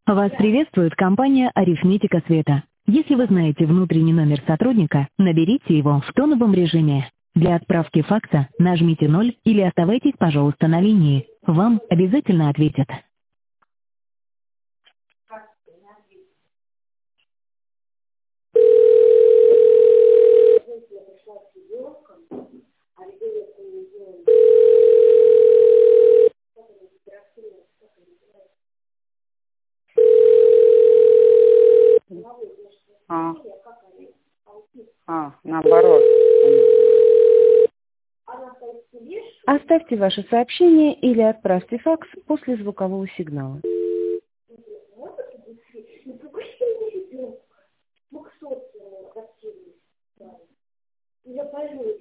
Вас приветствует компания «Арифметика Света». Если вы знаете внутренний номер сотрудника, наберите его в тоновом режиме. Для отправки факса нажмите 0 или оставайтесь, пожалуйста, на линии. Вам обязательно ответят. А, наоборот. Оставьте ваше сообщение или отправьте факс после звукового сигнала. Я пойду.